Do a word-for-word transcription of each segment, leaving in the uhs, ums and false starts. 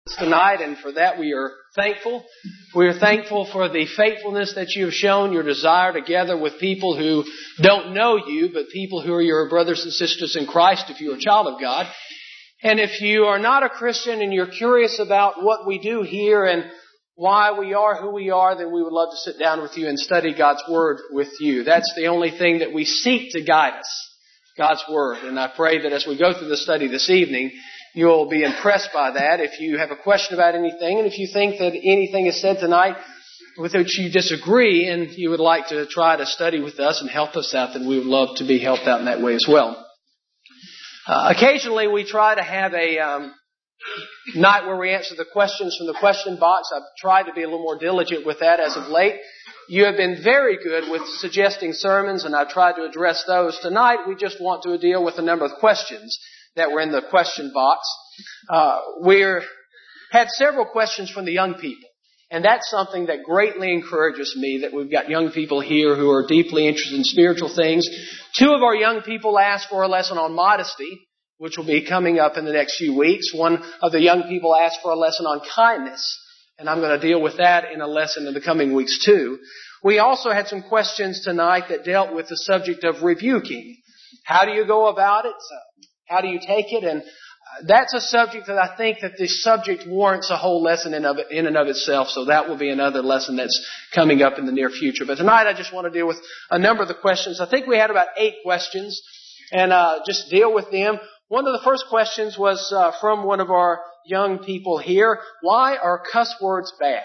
Tonight, and for that we are thankful. We are thankful for the faithfulness that you have shown, your desire to gather with people who don't know you, but people who are your brothers and sisters in Christ if you're a child of God. And if you are not a Christian and you're curious about what we do here and why we are who we are, then we would love to sit down with you and study God's Word with you. That's the only thing that we seek to guide us, God's Word. And I pray that as we go through the study this evening, you'll be impressed by that. If you have a question about anything, and if you think that anything is said tonight with which you disagree and you would like to try to study with us and help us out, then we would love to be helped out in that way as well. Uh, occasionally we try to have a um, night where we answer the questions from the question box. I've tried to be a little more diligent with that as of late. You have been very good with suggesting sermons, and I've tried to address those. Tonight we just want to deal with a number of questions that were in the question box. Uh, we had several questions from the young people. And that's something that greatly encourages me, that we've got young people here who are deeply interested in spiritual things. Two of our young people asked for a lesson on modesty, which will be coming up in the next few weeks. One of the young people asked for a lesson on kindness, and I'm going to deal with that in a lesson in the coming weeks too. We also had some questions tonight that dealt with the subject of rebuking. How do you go about it? So, how do you take it? And that's a subject that I think that this subject warrants a whole lesson in, of it, in and of itself. So that will be another lesson that's coming up in the near future. But tonight I just want to deal with a number of the questions. I think we had about eight questions, and uh, just deal with them. One of the first questions was uh, from one of our young people here. Why are cuss words bad?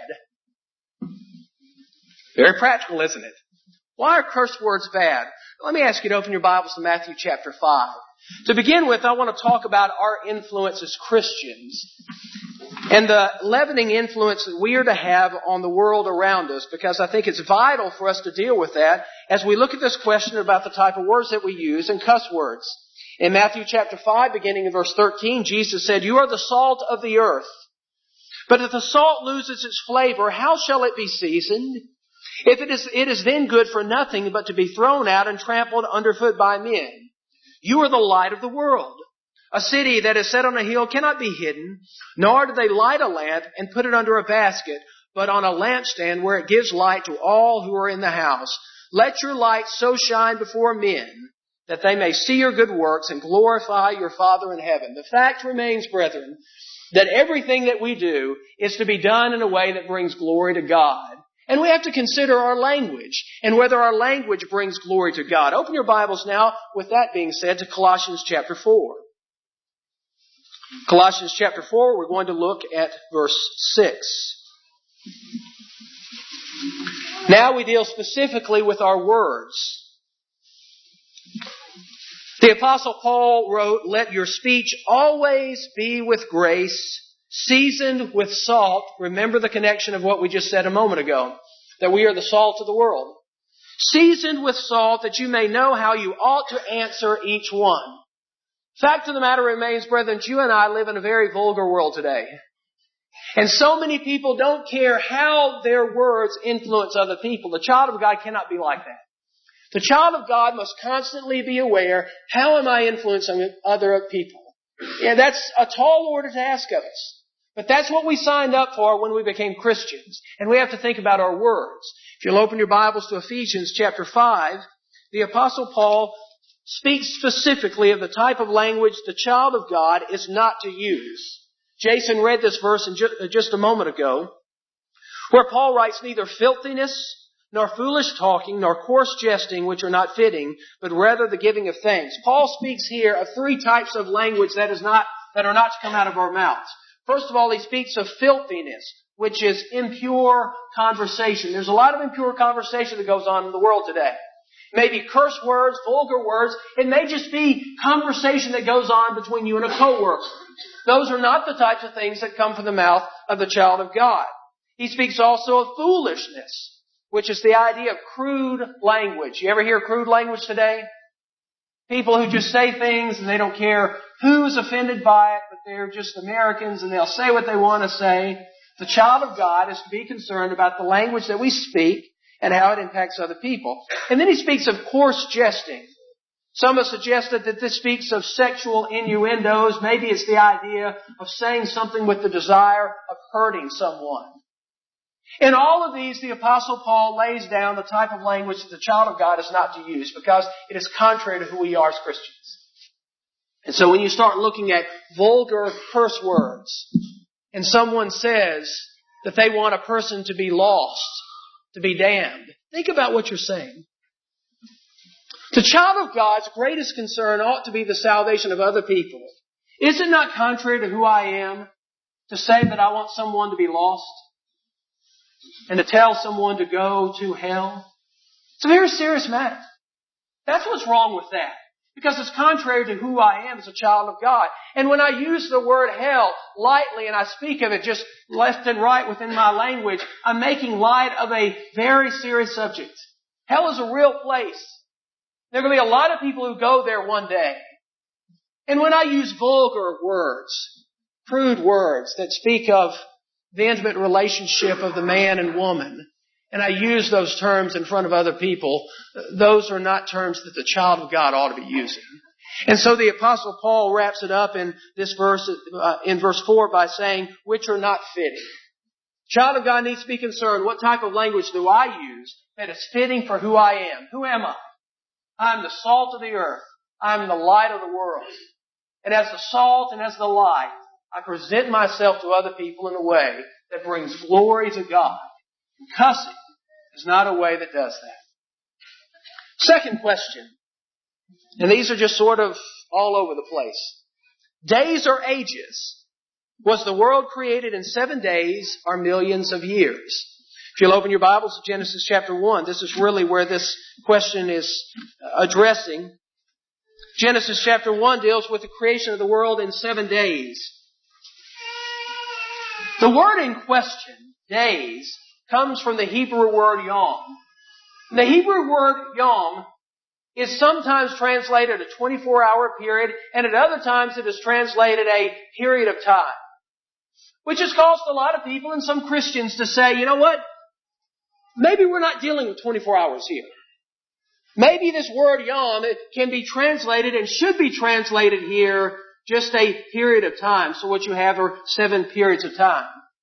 Very practical, isn't it? Why are curse words bad? Let me ask you to open your Bibles to Matthew chapter five. To begin with, I want to talk about our influence as Christians and the leavening influence that we are to have on the world around us, because I think it's vital for us to deal with that as we look at this question about the type of words that we use and cuss words. In Matthew chapter five, beginning in verse thirteen, Jesus said, "You are the salt of the earth. But if the salt loses its flavor, how shall it be seasoned? If it is, it is then good for nothing but to be thrown out and trampled underfoot by men. You are the light of the world. A city that is set on a hill cannot be hidden, nor do they light a lamp and put it under a basket, but on a lampstand where it gives light to all who are in the house. Let your light so shine before men that they may see your good works and glorify your Father in heaven." The fact remains, brethren, that everything that we do is to be done in a way that brings glory to God. And we have to consider our language and whether our language brings glory to God. Open your Bibles now, with that being said, to Colossians chapter four. Colossians chapter four, we're going to look at verse six. Now we deal specifically with our words. The Apostle Paul wrote, "Let your speech always be with grace, seasoned with salt." Remember the connection of what we just said a moment ago, that we are the salt of the world. "Seasoned with salt, that you may know how you ought to answer each one." Fact of the matter remains, brethren, you and I live in a very vulgar world today. And so many people don't care how their words influence other people. The child of God cannot be like that. The child of God must constantly be aware, how am I influencing other people? And that's a tall order to ask of us. But that's what we signed up for when we became Christians. And we have to think about our words. If you'll open your Bibles to Ephesians chapter five, the Apostle Paul speaks specifically of the type of language the child of God is not to use. Jason read this verse in ju- just a moment ago, where Paul writes, "Neither filthiness, nor foolish talking, nor coarse jesting, which are not fitting, but rather the giving of thanks." Paul speaks here of three types of language that is not, that are not to come out of our mouths. First of all, he speaks of filthiness, which is impure conversation. There's a lot of impure conversation that goes on in the world today. It may be curse words, vulgar words. It may just be conversation that goes on between you and a coworker. Those are not the types of things that come from the mouth of the child of God. He speaks also of foolishness, which is the idea of crude language. You ever hear crude language today? People who just say things and they don't care who's offended by it, but they're just Americans and they'll say what they want to say. The child of God is to be concerned about the language that we speak and how it impacts other people. And then he speaks of coarse jesting. Some have suggested that this speaks of sexual innuendos. Maybe it's the idea of saying something with the desire of hurting someone. In all of these, the Apostle Paul lays down the type of language that the child of God is not to use because it is contrary to who we are as Christians. And so when you start looking at vulgar curse words, and someone says that they want a person to be lost, to be damned, think about what you're saying. The child of God's greatest concern ought to be the salvation of other people. Is it not contrary to who I am to say that I want someone to be lost and to tell someone to go to hell? It's a very serious matter. That's what's wrong with that. Because it's contrary to who I am as a child of God. And when I use the word hell lightly and I speak of it just left and right within my language, I'm making light of a very serious subject. Hell is a real place. There are going to be a lot of people who go there one day. And when I use vulgar words, crude words that speak of the intimate relationship of the man and woman, and I use those terms in front of other people, those are not terms that the child of God ought to be using. And so the Apostle Paul wraps it up in this verse, uh, in verse four by saying, which are not fitting. Child of God needs to be concerned, what type of language do I use that is fitting for who I am? Who am I? I'm the salt of the earth. I'm the light of the world. And as the salt and as the light, I present myself to other people in a way that brings glory to God. And cussing is not a way that does that. Second question, and these are just sort of all over the place. Days or ages? Was the world created in seven days or millions of years? If you'll open your Bibles to Genesis chapter one, this is really where this question is addressing. Genesis chapter one deals with the creation of the world in seven days. The word in question, days, comes from the Hebrew word yom. The Hebrew word yom is sometimes translated a twenty-four hour period, and at other times it is translated a period of time. Which has caused a lot of people and some Christians to say, you know what? Maybe we're not dealing with twenty-four hours here. Maybe this word yom can be translated and should be translated here just a period of time. So what you have are seven periods of time.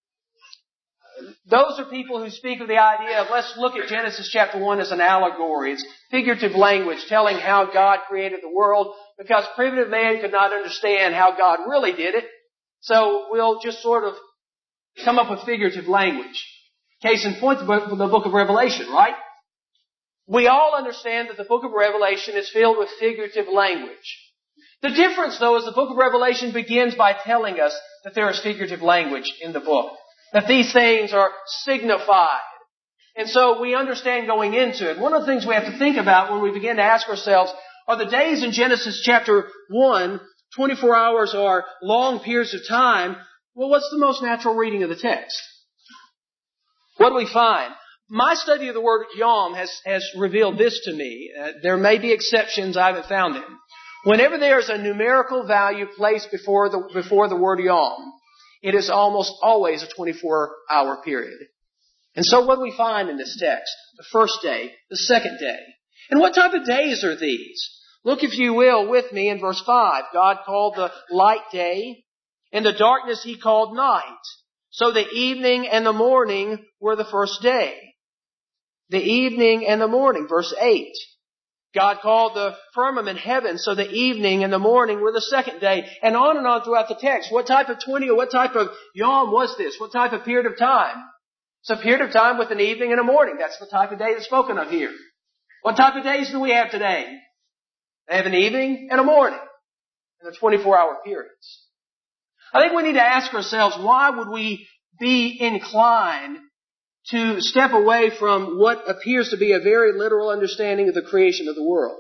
Those are people who speak of the idea of let's look at Genesis chapter one as an allegory. It's figurative language telling how God created the world because primitive man could not understand how God really did it. So we'll just sort of come up with figurative language. Case in point, the book, the book of Revelation, right? We all understand that the book of Revelation is filled with figurative language. The difference, though, is the book of Revelation begins by telling us that there is figurative language in the book. That these things are signified. And so we understand going into it. One of the things we have to think about when we begin to ask ourselves, are the days in Genesis chapter one, twenty-four hours or long periods of time? Well, what's the most natural reading of the text? What do we find? My study of the word yom has, has revealed this to me. Uh, there may be exceptions, I haven't found them. Whenever there's a numerical value placed before the, before the word yom, it is almost always a twenty-four hour period. And so what do we find in this text? The first day, the second day. And what type of days are these? Look, if you will, with me in verse five. God called the light day, and the darkness He called night. So the evening and the morning were the first day. The evening and the morning, verse eight. God called the firmament heaven, so the evening and the morning were the second day. And on and on throughout the text. What type of twenty or what type of yom was this? What type of period of time? It's a period of time with an evening and a morning. That's the type of day that's spoken of here. What type of days do we have today? They have an evening and a morning. And they're twenty-four hour periods. I think we need to ask ourselves, why would we be inclined to step away from what appears to be a very literal understanding of the creation of the world?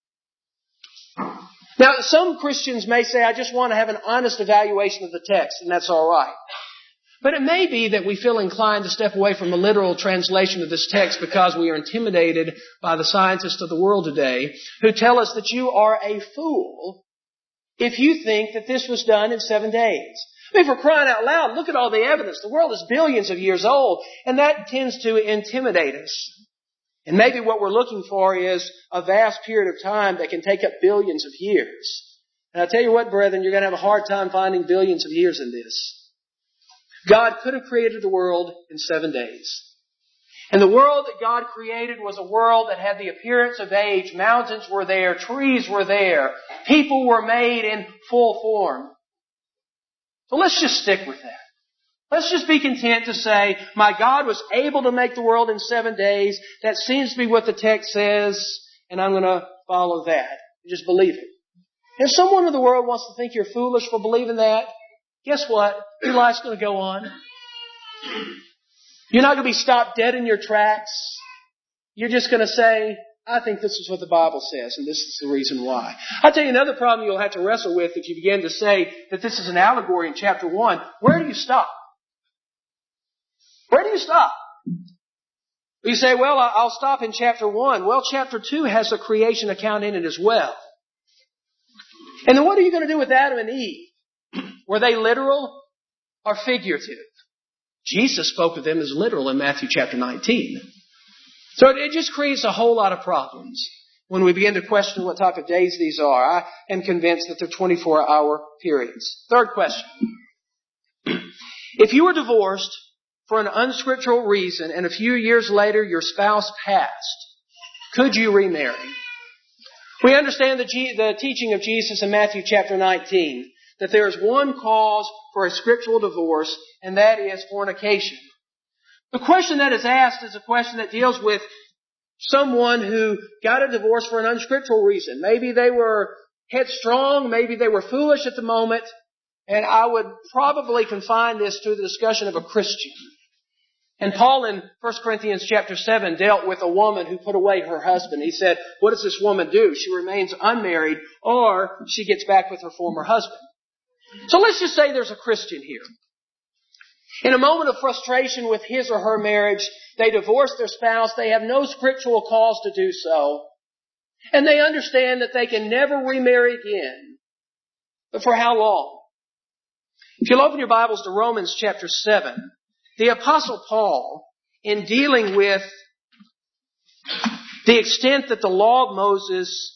Now, some Christians may say, I just want to have an honest evaluation of the text, and that's all right. But it may be that we feel inclined to step away from a literal translation of this text because we are intimidated by the scientists of the world today who tell us that you are a fool if you think that this was done in seven days. I mean, for crying out loud, look at all the evidence. The world is billions of years old, and that tends to intimidate us. And maybe what we're looking for is a vast period of time that can take up billions of years. And I tell you what, brethren, you're going to have a hard time finding billions of years in this. God could have created the world in seven days. And the world that God created was a world that had the appearance of age. Mountains were there. Trees were there. People were made in full form. So let's just stick with that. Let's just be content to say, my God was able to make the world in seven days. That seems to be what the text says, and I'm going to follow that. Just believe it. If someone in the world wants to think you're foolish for believing that, guess what? Your life's going to go on. You're not going to be stopped dead in your tracks. You're just going to say, I think this is what the Bible says, and this is the reason why. I'll tell you another problem you'll have to wrestle with if you begin to say that this is an allegory in chapter one. Where do you stop? Where do you stop? You say, well, I'll stop in chapter one. Well, chapter two has a creation account in it as well. And then what are you going to do with Adam and Eve? Were they literal or figurative? Jesus spoke of them as literal in Matthew chapter nineteen. So it just creates a whole lot of problems when we begin to question what type of days these are. I am convinced that they're twenty-four hour periods. Third question. If you were divorced for an unscriptural reason and a few years later your spouse passed, could you remarry? We understand the, G- the teaching of Jesus in Matthew chapter nineteen, that there is one cause for a scriptural divorce, and that is fornication. The question that is asked is a question that deals with someone who got a divorce for an unscriptural reason. Maybe they were headstrong, maybe they were foolish at the moment, and I would probably confine this to the discussion of a Christian. And Paul in First Corinthians chapter seven dealt with a woman who put away her husband. He said, what does this woman do? She remains unmarried, or she gets back with her former husband. So let's just say there's a Christian here. In a moment of frustration with his or her marriage, they divorce their spouse. They have no scriptural cause to do so. And they understand that they can never remarry again. But for how long? If you'll open your Bibles to Romans chapter seven, the Apostle Paul, in dealing with the extent that the law of Moses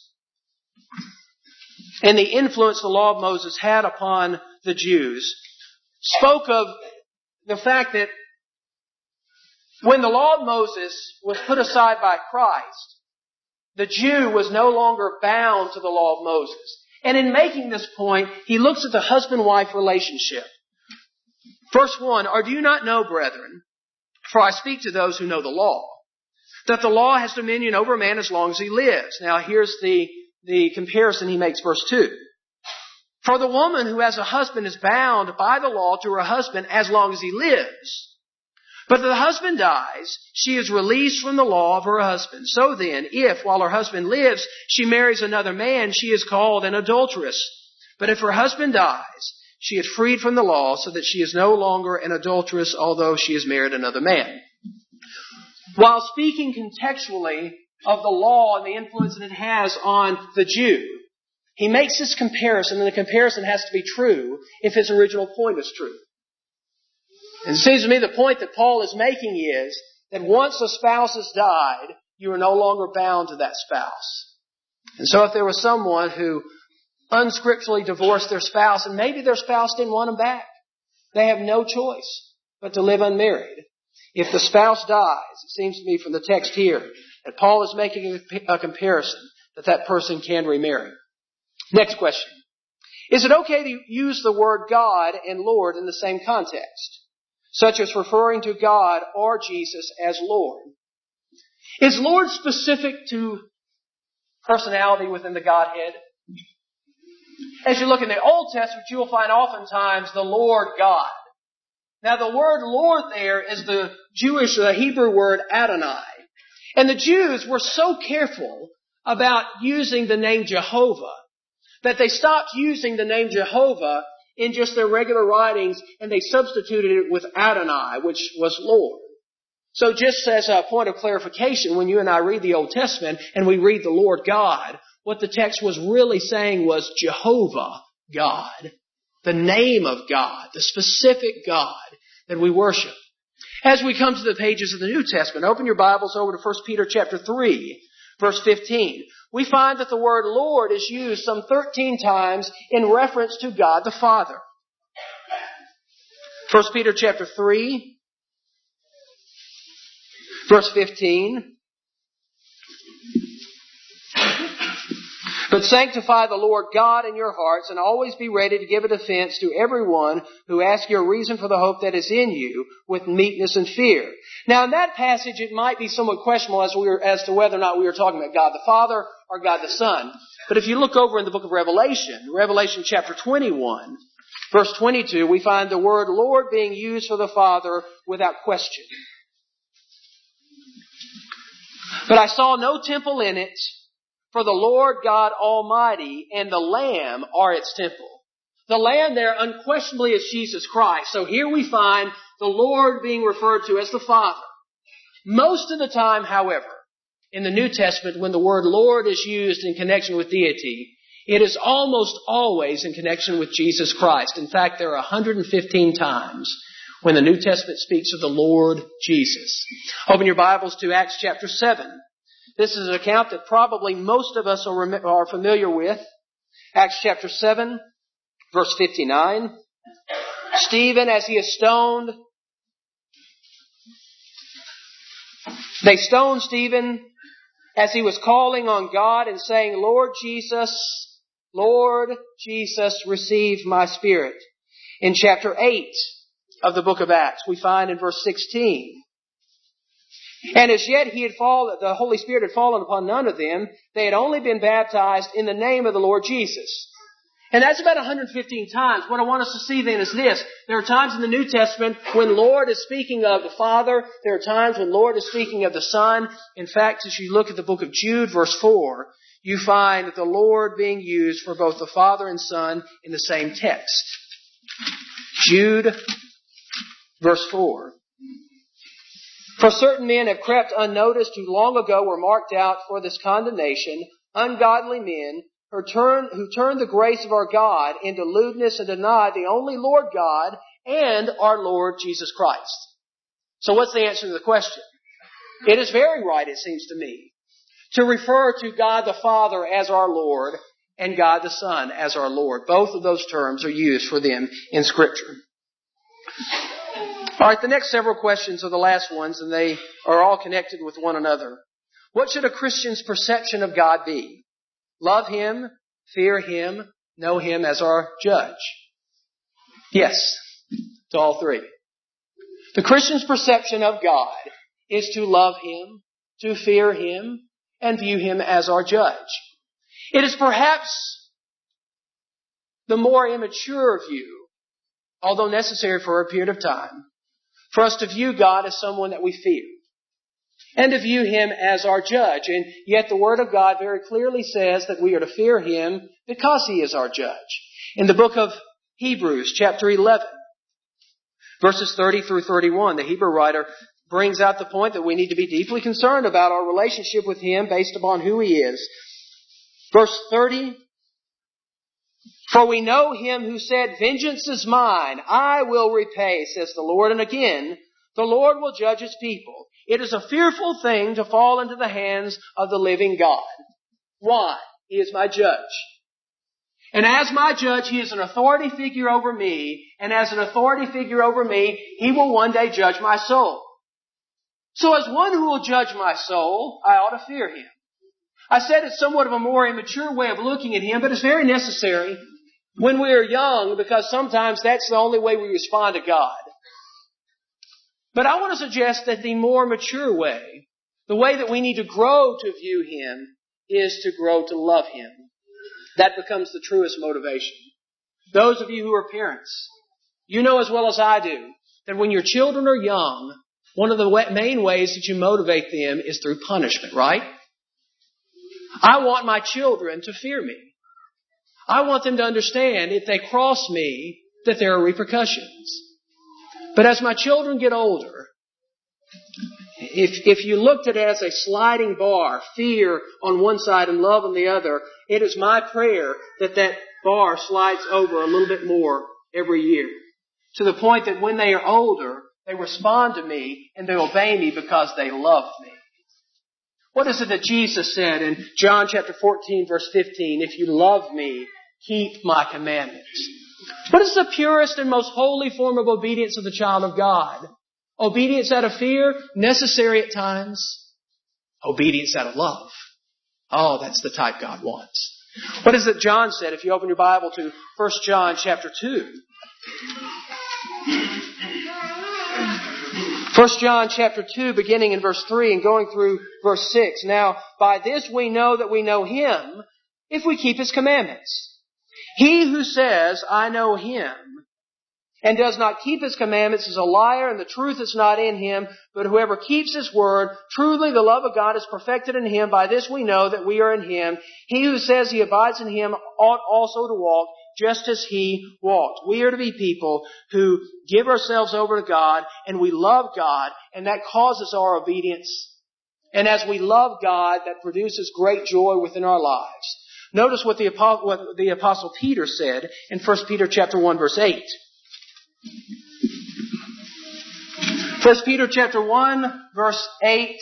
and the influence the law of Moses had upon the Jews, spoke of the fact that when the law of Moses was put aside by Christ, the Jew was no longer bound to the law of Moses. And in making this point, he looks at the husband-wife relationship. Verse one, or do you not know, brethren, for I speak to those who know the law, that the law has dominion over a man as long as he lives. Now here's the The comparison he makes, verse two. For the woman who has a husband is bound by the law to her husband as long as he lives. But if the husband dies, she is released from the law of her husband. So then, if while her husband lives, she marries another man, she is called an adulteress. But if her husband dies, she is freed from the law so that she is no longer an adulteress, although she has married another man. While speaking contextually of the law and the influence that it has on the Jew, he makes this comparison, and the comparison has to be true if his original point is true. And it seems to me the point that Paul is making is that once a spouse has died, you are no longer bound to that spouse. And so if there was someone who unscripturally divorced their spouse, and maybe their spouse didn't want them back, they have no choice but to live unmarried. If the spouse dies, it seems to me from the text here, that Paul is making a comparison that that person can remarry. Next question. Is it okay to use the word God and Lord in the same context, such as referring to God or Jesus as Lord? Is Lord specific to personality within the Godhead? As you look in the Old Testament, you will find oftentimes the Lord God. Now the word Lord there is the Jewish, the Hebrew word Adonai. And the Jews were so careful about using the name Jehovah that they stopped using the name Jehovah in just their regular writings, and they substituted it with Adonai, which was Lord. So just as a point of clarification, when you and I read the Old Testament and we read the Lord God, what the text was really saying was Jehovah God, the name of God, the specific God that we worship. As we come to the pages of the New Testament, open your Bibles over to First Peter chapter three, verse fifteen. We find that the word Lord is used some thirteen times in reference to God the Father. First Peter chapter three, verse fifteen. But sanctify the Lord God in your hearts, and always be ready to give a defense to everyone who asks you a reason for the hope that is in you, with meekness and fear. Now, in that passage, it might be somewhat questionable as, we were, as to whether or not we were talking about God the Father or God the Son. But if you look over in the book of Revelation, Revelation chapter twenty-one, verse twenty-two, we find the word Lord being used for the Father without question. But I saw no temple in it, for the Lord God Almighty and the Lamb are its temple. The Lamb there unquestionably is Jesus Christ. So here we find the Lord being referred to as the Father. Most of the time, however, in the New Testament, when the word Lord is used in connection with deity, it is almost always in connection with Jesus Christ. In fact, there are one hundred fifteen times when the New Testament speaks of the Lord Jesus. Open your Bibles to Acts chapter seven. This is an account that probably most of us are, rem- are familiar with. Acts chapter seven, verse fifty-nine. Stephen, as he is stoned, they stoned Stephen as he was calling on God and saying, Lord Jesus, Lord Jesus, receive my spirit. In chapter eight of the book of Acts, we find in verse sixteen, and as yet he had fallen, the Holy Spirit had fallen upon none of them. They had only been baptized in the name of the Lord Jesus. And that's about one hundred fifteen times. What I want us to see then is this. There are times in the New Testament when Lord is speaking of the Father. There are times when Lord is speaking of the Son. In fact, as you look at the book of Jude, verse four, you find the Lord being used for both the Father and Son in the same text. Jude, verse four. For certain men have crept unnoticed who long ago were marked out for this condemnation, ungodly men who turn, who turn the grace of our God into lewdness and deny the only Lord God and our Lord Jesus Christ. So what's the answer to the question? It is very right, it seems to me, to refer to God the Father as our Lord and God the Son as our Lord. Both of those terms are used for them in Scripture. All right, the next several questions are the last ones, and they are all connected with one another. What should a Christian's perception of God be? Love Him, fear Him, know Him as our judge. Yes, to all three. The Christian's perception of God is to love Him, to fear Him, and view Him as our judge. It is perhaps the more immature view, although necessary for a period of time, for us to view God as someone that we fear, and to view Him as our judge. And yet the Word of God very clearly says that we are to fear Him because He is our judge. In the book of Hebrews, chapter eleven, verses thirty through thirty-one, the Hebrew writer brings out the point that we need to be deeply concerned about our relationship with Him based upon who He is. Verse thirty, for we know Him who said, vengeance is mine, I will repay, says the Lord. And again, the Lord will judge His people. It is a fearful thing to fall into the hands of the living God. Why? He is my judge. And as my judge, He is an authority figure over me. And as an authority figure over me, He will one day judge my soul. So as one who will judge my soul, I ought to fear Him. I said it's somewhat of a more immature way of looking at Him, but it's very necessary when we are young, because sometimes that's the only way we respond to God. But I want to suggest that the more mature way, the way that we need to grow to view Him, is to grow to love Him. That becomes the truest motivation. Those of you who are parents, you know as well as I do that when your children are young, one of the main ways that you motivate them is through punishment, right? I want my children to fear me. I want them to understand if they cross me that there are repercussions. But as my children get older, if, if you looked at it as a sliding bar, fear on one side and love on the other, it is my prayer that that bar slides over a little bit more every year. To the point that when they are older, They respond to me and they obey me because they love me. What is it that Jesus said in John chapter fourteen, verse fifteen? If you love me, keep my commandments. What is the purest and most holy form of obedience of the child of God? Obedience out of fear, necessary at times. Obedience out of love. Oh, that's the type God wants. What is it John said? If you open your Bible to First John chapter two. First John chapter two, beginning in verse three and going through verse six. Now, by this we know that we know Him, if we keep His commandments. He who says, I know Him, and does not keep His commandments is a liar, and the truth is not in him. But whoever keeps His word, truly the love of God is perfected in him. By this we know that we are in Him. He who says he abides in Him ought also to walk just as He walked. We are to be people who give ourselves over to God, and we love God, and that causes our obedience. And as we love God, that produces great joy within our lives. Notice what the Apostle, what the Apostle Peter said in First Peter chapter one, verse eight. First Peter chapter one, verse eight.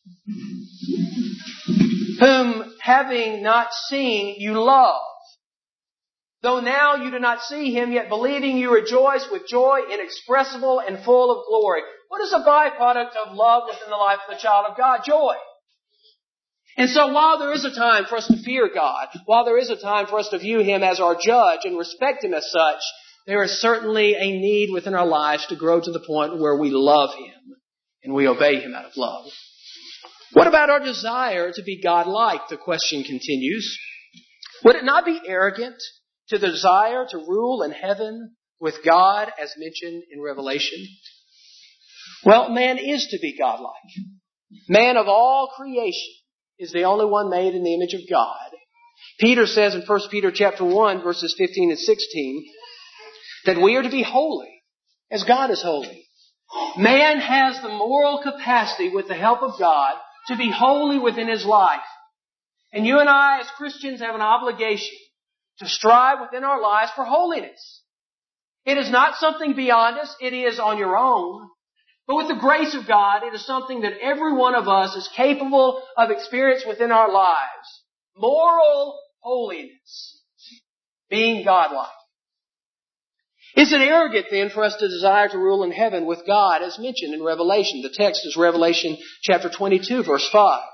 Whom having not seen, you love. Though now you do not see Him, yet believing you rejoice with joy inexpressible and full of glory. What is a byproduct of love within the life of the child of God? Joy. And so while there is a time for us to fear God, while there is a time for us to view Him as our judge and respect Him as such, there is certainly a need within our lives to grow to the point where we love Him and we obey Him out of love. What about our desire to be God-like? The question continues. Would it not be arrogant to the desire to rule in heaven with God as mentioned in Revelation? Well, man is to be God-like. Man of all creation is the only one made in the image of God. Peter says in First Peter chapter one, verses fifteen and sixteen, that we are to be holy as God is holy. Man has the moral capacity with the help of God to be holy within his life. And you and I as Christians have an obligation to strive within our lives for holiness. It is not something beyond us. It is on your own. But with the grace of God, it is something that every one of us is capable of experience within our lives. Moral holiness. Being godlike. Is it arrogant then for us to desire to rule in heaven with God as mentioned in Revelation? The text is Revelation chapter twenty-two, verse five.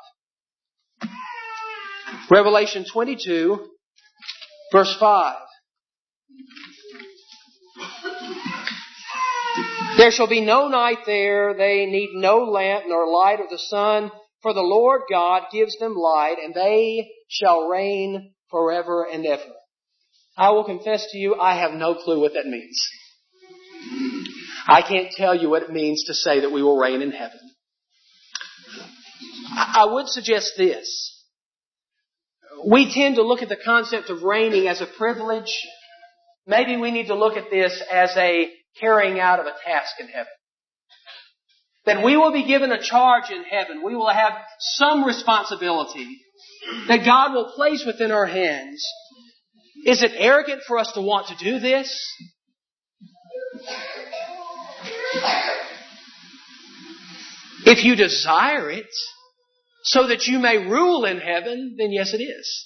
Revelation twenty-two, verse five. There shall be no night there. They need no lamp nor light of the sun, for the Lord God gives them light, and they shall reign forever and ever. I will confess to you, I have no clue what that means. I can't tell you what it means to say that we will reign in heaven. I would suggest this. We tend to look at the concept of reigning as a privilege. Maybe we need to look at this as a carrying out of a task in heaven. That we will be given a charge in heaven. We will have some responsibility that God will place within our hands. Is it arrogant for us to want to do this? If you desire it so that you may rule in heaven, then yes, it is.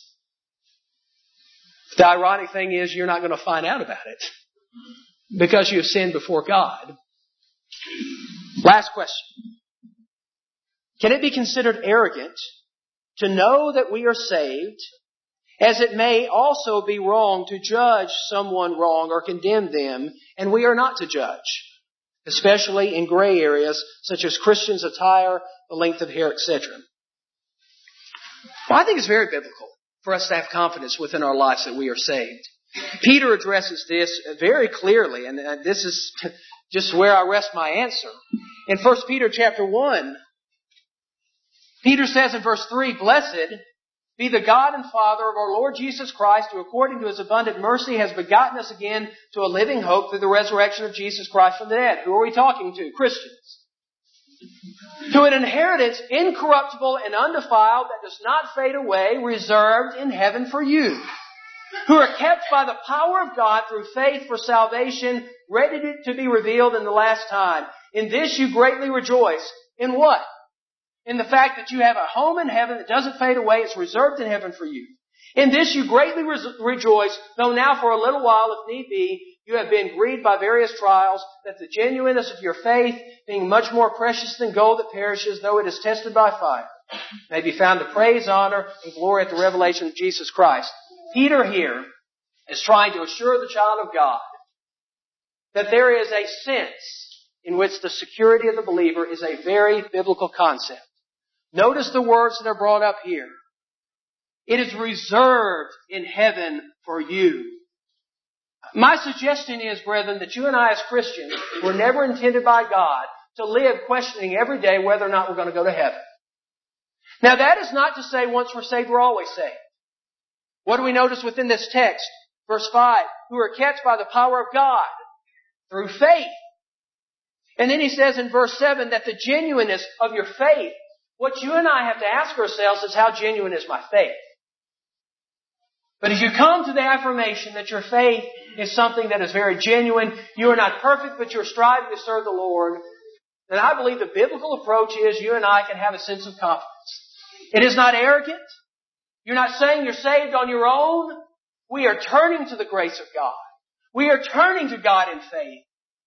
The ironic thing is you're not going to find out about it because you have sinned before God. Last question. Can it be considered arrogant to know that we are saved, as it may also be wrong to judge someone wrong or condemn them, and we are not to judge, especially in gray areas such as Christians' attire, the length of hair, et cetera? Well, I think it's very biblical for us to have confidence within our lives that we are saved. Peter addresses this very clearly, and this is just where I rest my answer. In First Peter chapter one, Peter says in verse three, "Blessed be the God and Father of our Lord Jesus Christ, who according to His abundant mercy has begotten us again to a living hope through the resurrection of Jesus Christ from the dead." Who are we talking to? Christians. "To an inheritance incorruptible and undefiled that does not fade away, reserved in heaven for you, who are kept by the power of God through faith for salvation, ready to be revealed in the last time. In this you greatly rejoice. In what? In the fact that you have a home in heaven that doesn't fade away. It's reserved in heaven for you. In this you greatly re- rejoice, though now for a little while, if need be, you have been grieved by various trials, that the genuineness of your faith, being much more precious than gold that perishes, though it is tested by fire, may be found to praise, honor, and glory at the revelation of Jesus Christ. Peter here is trying to assure the child of God that there is a sense in which the security of the believer is a very biblical concept. Notice the words that are brought up here. It is reserved in heaven for you. My suggestion is, brethren, that you and I as Christians were never intended by God to live questioning every day whether or not we're going to go to heaven. Now that is not to say once we're saved, we're always saved. What do we notice within this text? Verse five, who are kept by the power of God through faith. And then he says in verse seven that the genuineness of your faith, what you and I have to ask ourselves is, how genuine is my faith? But as you come to the affirmation that your faith is something that is very genuine, you are not perfect, but you're striving to serve the Lord, then I believe the biblical approach is you and I can have a sense of confidence. It is not arrogant. You're not saying you're saved on your own. We are turning to the grace of God. We are turning to God in faith.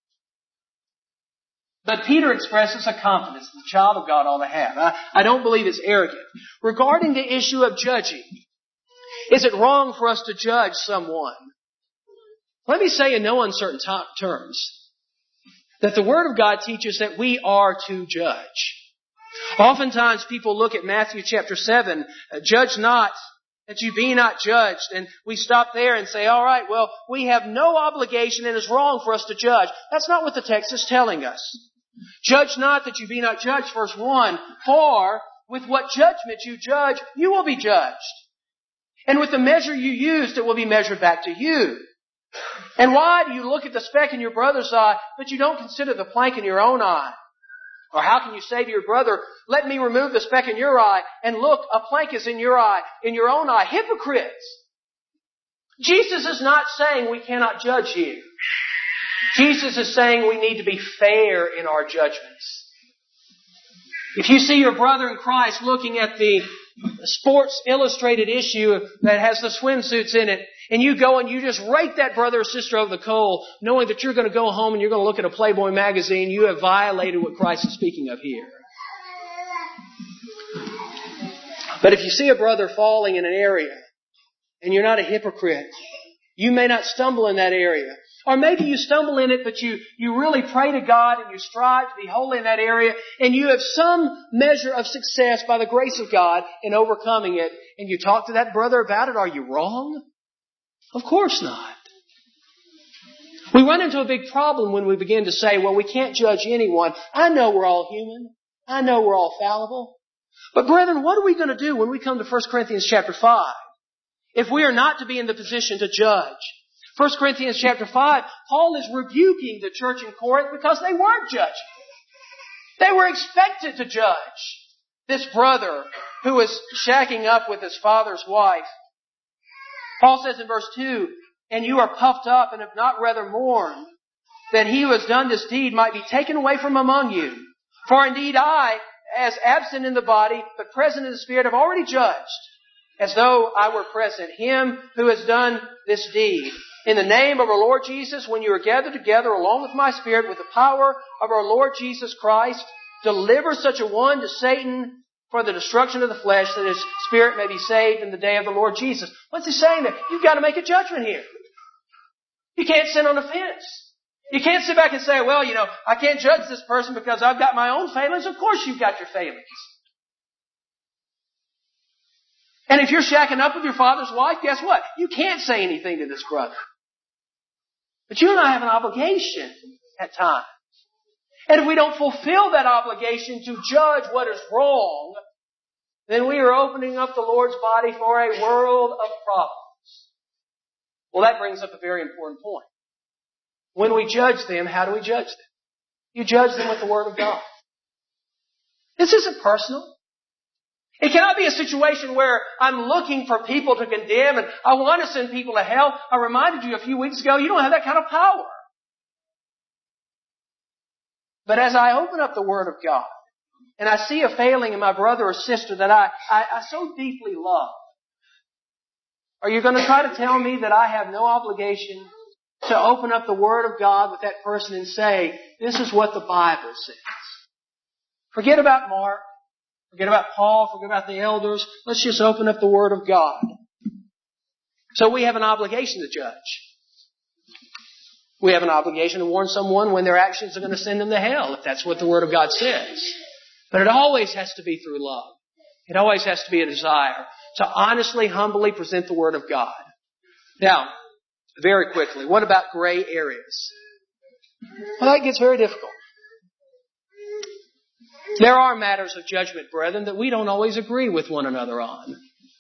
But Peter expresses a confidence that the child of God ought to have. I, I don't believe it's arrogant. Regarding the issue of judging, is it wrong for us to judge someone? Let me say in no uncertain t- terms that the Word of God teaches that we are to judge. Oftentimes people look at Matthew chapter seven, uh, judge not that you be not judged. And we stop there and say, all right, well, we have no obligation and it's wrong for us to judge. That's not what the text is telling us. Judge not that you be not judged, verse one, for with what judgment you judge, you will be judged. And with the measure you used, it will be measured back to you. And why do you look at the speck in your brother's eye, but you don't consider the plank in your own eye? Or how can you say to your brother, let me remove the speck in your eye, and look, a plank is in your eye, in your own eye? Hypocrites! Jesus is not saying we cannot judge you. Jesus is saying we need to be fair in our judgments. If you see your brother in Christ looking at the Sports Illustrated issue that has the swimsuits in it, and you go and you just rake that brother or sister over the coal, knowing that you're going to go home and you're going to look at a Playboy magazine, you have violated what Christ is speaking of here. But if you see a brother falling in an area, and you're not a hypocrite, you may not stumble in that area. Or maybe you stumble in it, but you, you really pray to God and you strive to be holy in that area, and you have some measure of success by the grace of God in overcoming it, and you talk to that brother about it. Are you wrong? Of course not. We run into a big problem when we begin to say, well, we can't judge anyone. I know we're all human. I know we're all fallible. But brethren, what are we going to do when we come to First Corinthians chapter five? If we are not to be in the position to judge. First Corinthians chapter five, Paul is rebuking the church in Corinth because they weren't judging. They were expected to judge this brother who was shacking up with his father's wife. Paul says in verse two, and you are puffed up and have not rather mourned that he who has done this deed might be taken away from among you. For indeed I, as absent in the body, but present in the spirit, have already judged, as though I were present, him who has done this deed. In the name of our Lord Jesus, when you are gathered together along with my spirit, with the power of our Lord Jesus Christ, deliver such a one to Satan for the destruction of the flesh, that his spirit may be saved in the day of the Lord Jesus. What's he saying there? You've got to make a judgment here. You can't sit on a fence. You can't sit back and say, well, you know, I can't judge this person because I've got my own failings. Of course you've got your failings. And if you're shacking up with your father's wife, guess what? You can't say anything to this brother. But you and I have an obligation at times. And if we don't fulfill that obligation to judge what is wrong, then we are opening up the Lord's body for a world of problems. Well, that brings up a very important point. When we judge them, how do we judge them? You judge them with the Word of God. This isn't personal. It cannot be a situation where I'm looking for people to condemn and I want to send people to hell. I reminded you a few weeks ago, you don't have that kind of power. But as I open up the Word of God, and I see a failing in my brother or sister that I, I, I so deeply love, are you going to try to tell me that I have no obligation to open up the Word of God with that person and say, this is what the Bible says? Forget about Mark. Forget about Paul. Forget about the elders. Let's just open up the Word of God. So we have an obligation to judge. We have an obligation to warn someone when their actions are going to send them to hell, if that's what the Word of God says. But it always has to be through love. It always has to be a desire to honestly, humbly present the Word of God. Now, very quickly, what about gray areas? Well, that gets very difficult. There are matters of judgment, brethren, that we don't always agree with one another on.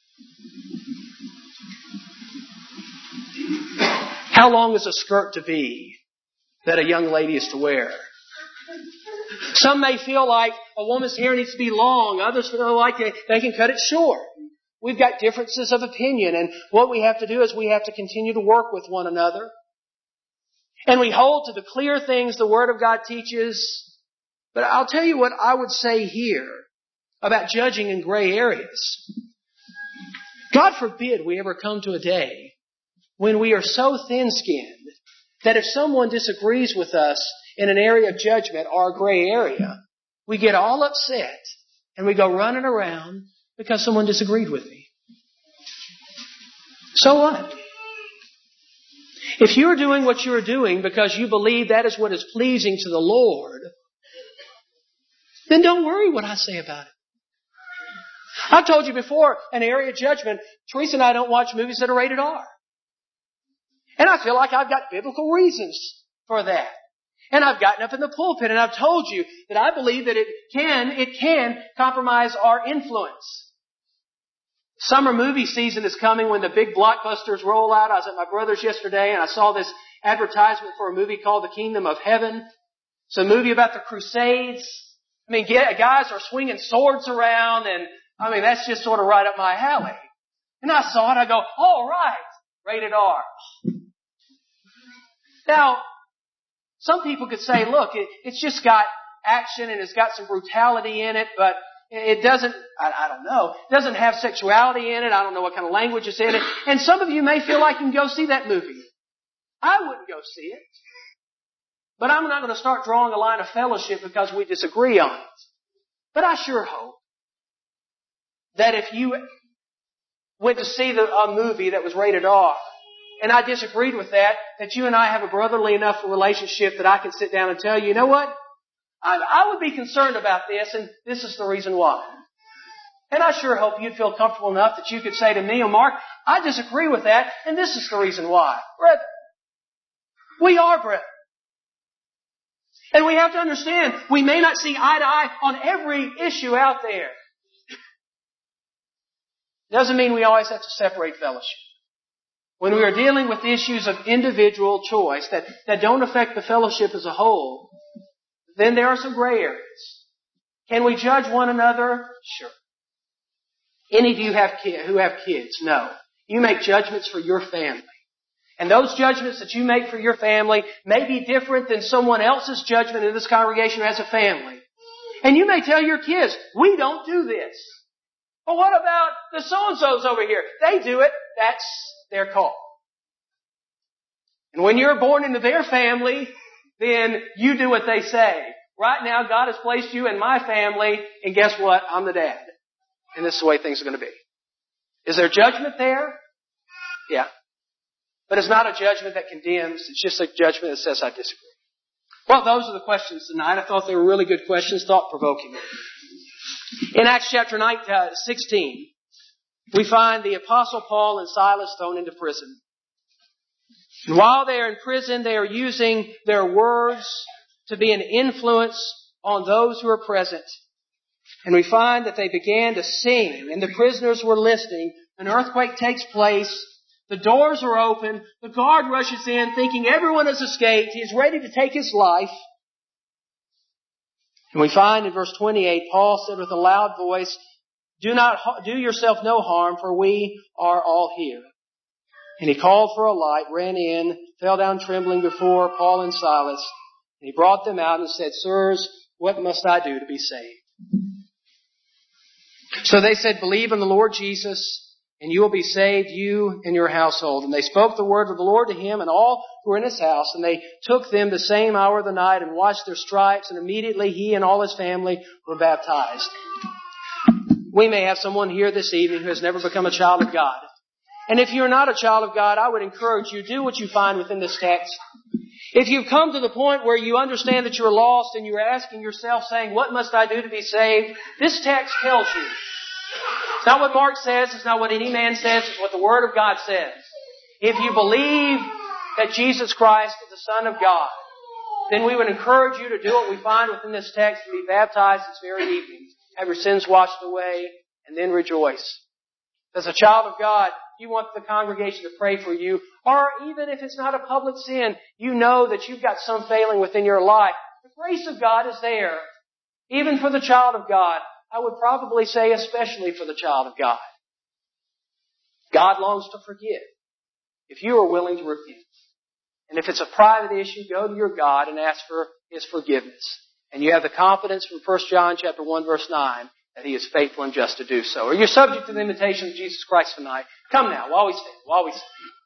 How long is a skirt to be that a young lady is to wear? Some may feel like a woman's hair needs to be long. Others feel like they, they can cut it short. We've got differences of opinion, and what we have to do is we have to continue to work with one another. And we hold to the clear things the Word of God teaches. But I'll tell you what I would say here about judging in gray areas. God forbid we ever come to a day when we are so thin-skinned that if someone disagrees with us in an area of judgment or a gray area, we get all upset and we go running around because someone disagreed with me. So what? If you're doing what you're doing because you believe that is what is pleasing to the Lord, then don't worry what I say about it. I've told you before, an area of judgment, Teresa and I don't watch movies that are rated R. And I feel like I've got biblical reasons for that. And I've gotten up in the pulpit and I've told you that I believe that it can, it can compromise our influence. Summer movie season is coming when the big blockbusters roll out. I was at my brother's yesterday and I saw this advertisement for a movie called The Kingdom of Heaven. It's a movie about the Crusades. I mean, guys are swinging swords around and, I mean, that's just sort of right up my alley. And I saw it, I go, all right, rated R. Now, some people could say, look, it, it's just got action and it's got some brutality in it, but it doesn't, I, I don't know, it doesn't have sexuality in it. I don't know what kind of language is in it. And some of you may feel like you can go see that movie. I wouldn't go see it. But I'm not going to start drawing a line of fellowship because we disagree on it. But I sure hope that if you went to see the, a movie that was rated R, and I disagreed with that, that you and I have a brotherly enough relationship that I can sit down and tell you, you know what? I, I would be concerned about this, and this is the reason why. And I sure hope you'd feel comfortable enough that you could say to me, oh, Mark, I disagree with that, and this is the reason why. Brethren, we are brethren. And we have to understand, we may not see eye to eye on every issue out there. Doesn't mean we always have to separate fellowship. When we are dealing with issues of individual choice that, that don't affect the fellowship as a whole, then there are some gray areas. Can we judge one another? Sure. Any of you have ki- who have kids? No. You make judgments for your family. And those judgments that you make for your family may be different than someone else's judgment in this congregation as a family. And you may tell your kids, we don't do this. Well, what about the so-and-sos over here? They do it. That's their call. And when you're born into their family, then you do what they say. Right now, God has placed you in my family, and guess what? I'm the dad. And this is the way things are going to be. Is there judgment there? Yeah. But it's not a judgment that condemns. It's just a judgment that says I disagree. Well, those are the questions tonight. I thought they were really good questions, thought-provoking. In Acts chapter sixteen, we find the Apostle Paul and Silas thrown into prison. And while they are in prison, they are using their words to be an influence on those who are present. And we find that they began to sing, and the prisoners were listening. An earthquake takes place. The doors are open. The guard rushes in, thinking everyone has escaped. He is ready to take his life. And we find in verse twenty-eight, Paul said with a loud voice, Do not do yourself no harm, for we are all here. And he called for a light, ran in, fell down trembling before Paul and Silas. And he brought them out and said, Sirs, what must I do to be saved? So they said, Believe in the Lord Jesus, and you will be saved, you and your household. And they spoke the word of the Lord to him and all who were in his house. And they took them the same hour of the night and washed their stripes. And immediately he and all his family were baptized. We may have someone here this evening who has never become a child of God. And if you're not a child of God, I would encourage you, do what you find within this text. If you've come to the point where you understand that you're lost and you're asking yourself, saying, what must I do to be saved? This text tells you. It's not what Mark says. It's not what any man says. It's what the Word of God says. If you believe that Jesus Christ is the Son of God, then we would encourage you to do what we find within this text and be baptized this very evening. Have your sins washed away and then rejoice. As a child of God, you want the congregation to pray for you. Or even if it's not a public sin, you know that you've got some failing within your life. The grace of God is there. Even for the child of God. I would probably say especially for the child of God. God longs to forgive if you are willing to repent. And if it's a private issue, go to your God and ask for His forgiveness. And you have the confidence from First John chapter one verse nine that He is faithful and just to do so. Or you're subject to the invitation of Jesus Christ tonight. Come now, while we stand, while we stand.